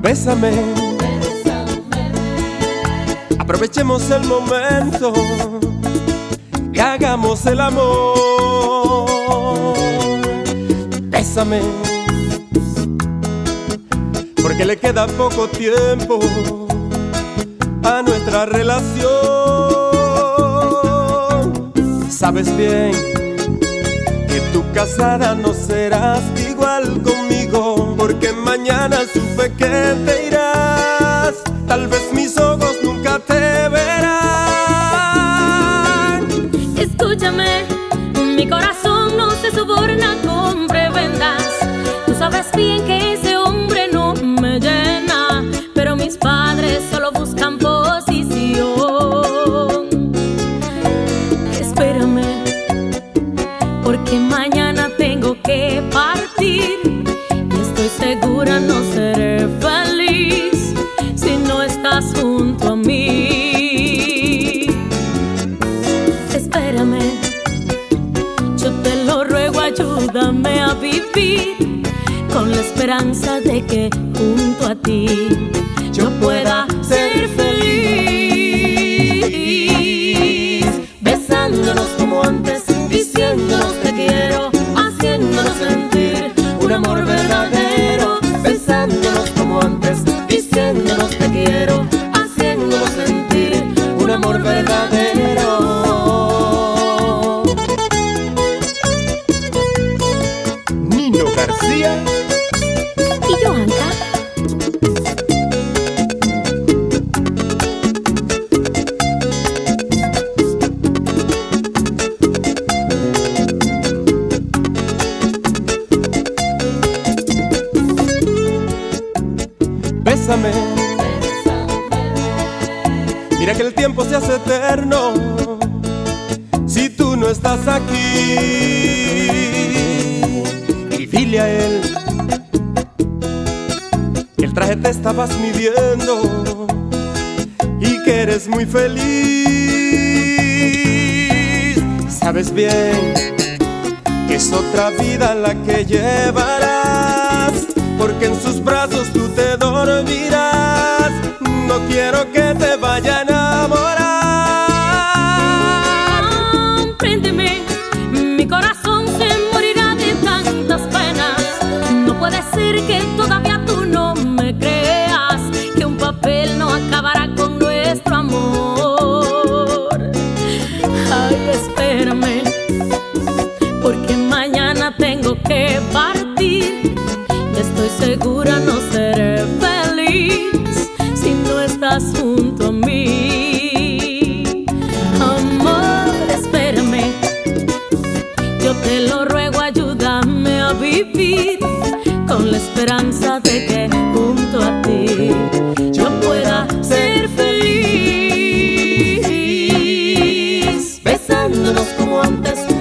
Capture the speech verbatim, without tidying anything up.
Bésame, aprovechemos el momento y hagamos el amor. Bésame, porque le queda poco tiempo a nuestra relación. Sabes bien que tú casada no serás igual conmigo, porque mañana supe que te irás. Tal vez mis ojos nunca te verán. Escúchame, mi corazón no se soborna con prebendas. Tú sabes bien que ese hombre no me llena, pero mis padres solo buscan posición. Espérame, porque mañana tengo que partir y estoy segura no seré feliz si no estás junto a mí. Espérame, yo te lo ruego, ayúdame a vivir con la esperanza de que junto a ti yo pueda ser feliz. Besándonos como antes, diciéndonos te quiero, haciéndonos sentir un amor verdadero. Besándonos como antes, diciéndonos te quiero, haciéndonos sentir un amor verdadero. Nino García y Johanka. Bésame, mira que el tiempo se hace eterno si tú no estás aquí. Y dile a él que el traje te estabas midiendo y que eres muy feliz. Sabes bien que es otra vida la que llevarás, porque en sus brazos tú te dormirás. No quiero que te vaya a enamorar. Compréndeme, mi corazón se morirá de tantas penas. No puede ser que todavía tú no me creas que un papel no acabará con nuestro amor. Ay, espérame, porque mañana tengo que partir. Estoy segura no seré feliz si no estás junto a mí. Amor, espérame, yo te lo ruego, ayúdame a vivir con la esperanza de que junto a ti yo pueda ser feliz. Besándonos como antes,